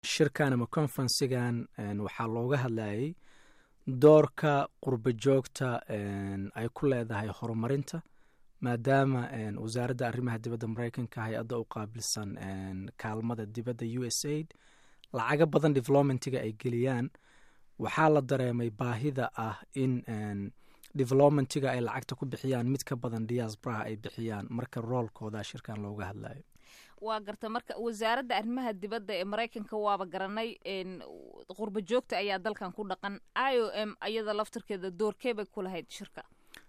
shirkan ama conferencegan waxaa looga hadlayay doorka qurba joogta ay ku leedahay horumarinta maadaama wasaaradda arrimaha dibadda maraykanka hay-adda u qaabilsan kaalmada dibadda USAID lacaga badan developmentiga ay geliyaan waxaa la dareemay baahida ah in developmentiga ay lacagta ku bixiyaan mid ka badan diasporaha ay bixiyaan marka roolkooda shirkan looga hadlayo. waa garta marka wasaaradda arrimaha dibadda ee maraykanka waaba garanay qurba joogta ayaa dalkan ku dhaqan IOM ayada laftarkeeda doorkee bay ku lahayd shirka.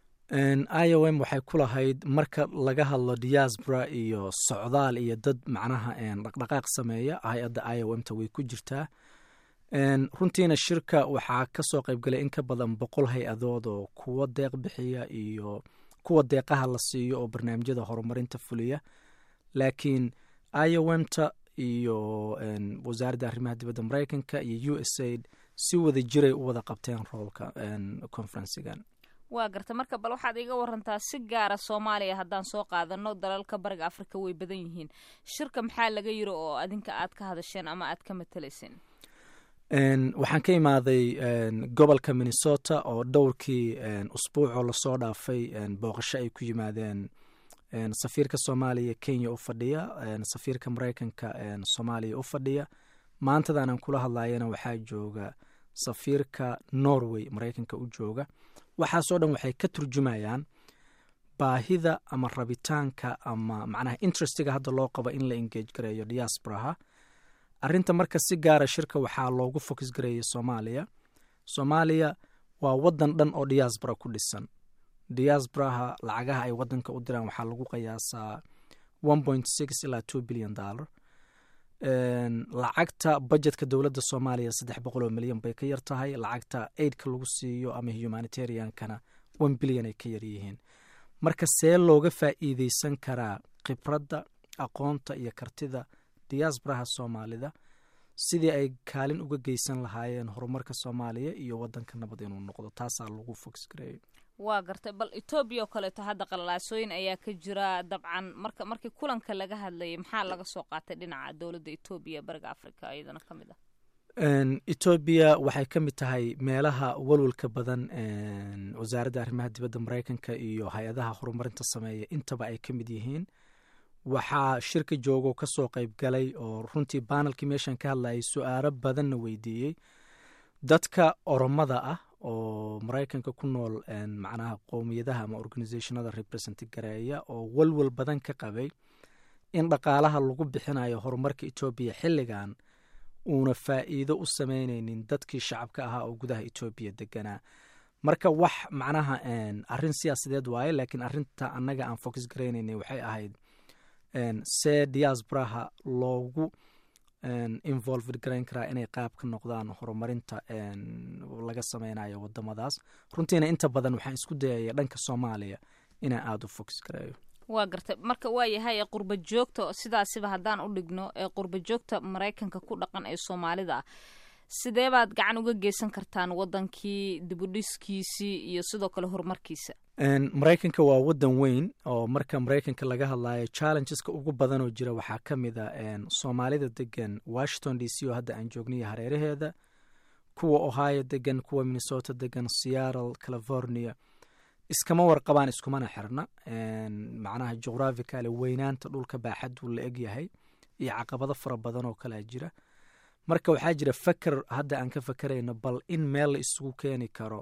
IOM waxay ku lahayd marka laga hadlo diaspora iyo socdaal iyo dad macnaha dhaqdhaqaaq sameeya hay-adda IOM-ta way ku jirtaa. runtiina shirka waxaa ka soo qaybgalay in ka badan 100 hay-adood oo kuwa deeq bixiya iyo kuwa deeqaha la siiyo oo barnaamijyada horumarinta fuliya laakiin IOM-ta iyo wasaaradda arrimaha dibadda maraykanka iyo USAID si wada jiray u wada qabteen roolka conferencegan. waa garta marka bal waxaad iga warantaa si gaara Soomaaliya haddaan soo qaadano dalalka bariga Afrika way badan yihiin shirka maxaa laga yiri oo adinka aad ka hadasheen ama aad ka matalayseen. waxaan ka imaaday gobolka Minnesota oo dhowrkii usbuucoo lasoo dhaafay booqasho ay ku yimaadeen safiirka Soomaaliya Kenya u fadhiya safiirka Maraykanka Soomaaliya u fadhiya maantadan aan kula hadlayana waxaa jooga safiirka Norway Maraykanka u jooga waxaasoo dhan waxay ka turjumayaan baahida ama rabitaanka ama macnaha interestiga hadda loo qabo in la engage gareeyo diasporaha. arrinta marka si gaara shirka waxaa loogu focus gareeyay Soomaaliya waa wadan dhan oo diaspora ku dhisan. diasporaha lacagaha ay wadanka u diraan waxaa lagu qiyaasaa 1.6 ilaa 2 billion dollar. lacagta budgetka dowladda Soomaaliya 300 milyan bay ka yar tahay lacagta aidka lagu siiyo ama humanitariankana 1 billion ay ka yar yihiin. marka see looga faa'iideysan karaa khibradda aqoonta iyo kartida diasporaha Soomaalida sidii ay kaalin uga geysan lahaayeen horumarka Soomaaliya iyo wadanka nabad inuu noqdo taasaa lagu focus gareeyay. waa gartay bal Ethiopia oo kale hadda qalaasooyin ayaa ka jira dabcan markii kulanka laga hadlayay maxaa laga soo qaatay dhinaca dawladda Ethiopia bariga Afrika ayadana kamid ah. Ethiopia waxay kamid tahay meelaha walwalka badan wasaaradda arrimaha dibadda Maraykanka iyo hay-adaha horumarinta sameeya intaba ay kamid yihiin. waxaa shirka joogo ka soo qayb galay oo runtii panelkii meeshan ka hadlayay su'aalo badanna weydiiyey dadka oromada ah oo Maraykanka ku nool macnaha qowmiyadaha ama organizationada represent gareeya oo walwal badan ka qabay in dhaqaalaha lagu bixinayo horumarka Ethiopia xilligan uuna faa'iido u sameynaynin dadkii shacabka ahaa oo gudaha Ethiopia deganaa. marka wax macnaha arrin siyaasadeed waaye laakiin arrinta annaga aan focus gareynaynay waxay ahayd see diasporaha loogu involved garayn karaa inay qaab ka noqdaan horumarinta laga sameynayo wadamadaas. runtiina inta badan waxaan isku dayaya dhanka Soomaaliya inaan aada u focus gareeyo. waa gartay marka waa yahay qurba joogta sidaasiba haddaan u dhigno qurba joogta Maraykanka ku dhaqan ee Soomaalida sidee baad gacan uga geysan kartaan wadankii dibudhiskiisii iyo sidoo kale horumarkiisa. Maraykanka waa wadan weyn oo marka Maraykanka laga hadlayo challengeska ugu badan oo jira waxaa ka mid ah Soomaalida degan Washington DC oo hadda aan joogniyo hareeraheeda kuwa Ohio degan kuwa Minnesota degan Seattle California iskama warqabaan iskumana xirna macnaha geographically weynaanta dhulka baaxad uu la eg yahay iyo caqabado fara badan oo kala jira. marka waxaa jira fakar hadda aan ka fakarayno bal in meel la isugu keeni karo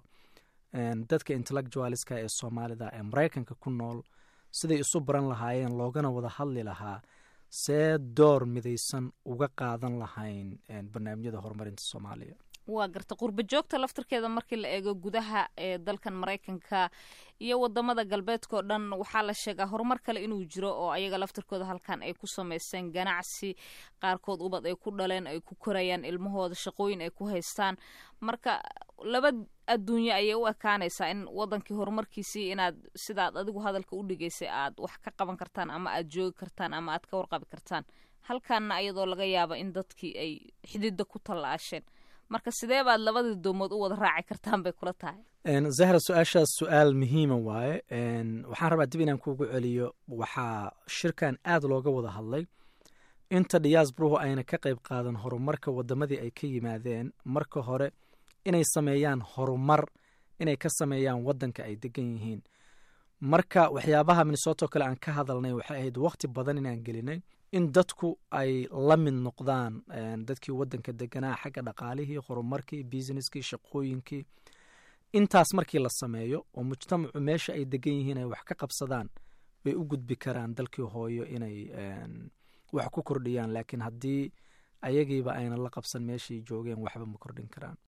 dadka intellectualiska ee Soomaalida ee Maraykanka ku nool siday isu baran lahaayeen loogana wada hadli lahaa see door midaysan uga qaadan lahayn barnaamijyada horumarinta Soomaaliya. waa garta qurba joogta laftarkeeda markii la eego gudaha ee dalkan Maraykanka iyo wadamada galbeedka oo dhan waxaa la sheegaa horumar kale inuu jiro oo ayaga laftarkooda halkan ay ku sameysteen ganacsi qaarkood ubad ay ku dhaleen ay ku korayaan ilmahooda shaqooyin ay ku haystaan marka laba adduunyo ayay u ekaanaysaa in wadankii horumarkiisii inaad sidaad adigu hadalka u dhigaysay aad wax ka qaban kartaan ama aad joogi kartaan ama aad ka warqabi kartaan halkaana ayadoo laga yaabo in dadkii ay xididda ku tallaasheen marka sidee baad labadii doomood u wada raaci kartaan bay kula tahay. Zahra su-aashaas su-aal muhiima waaye waxaan rabaa dib inaan kuugu celiyo waxaa shirkan aada looga wada hadlay inta diaasbaruhu ayna ka qayb qaadan horumarka wadamadii ay ka yimaadeen marka hore inay sameeyaan horumar inay ka sameeyaan wadanka ay degan yihiin. marka waxyaabaha Minnesota kale aan ka hadalnay waxay ahayd waqti badan inaan gelinay in dadku ay la mid noqdaan dadkii wadanka deganaa xagga dhaqaalihii, horumarkii, businesskii, shaqooyinkii. intaas markii la sameeyo oo mujtamacu meesha ay degan yihiin ay wax ka qabsadaan way u gudbi karaan dalkii hooyo inay wax ku kordhiyaan. laakiin haddii ayagiiba ayna la qabsan meeshii joogeen waxba ma kordhin karaan.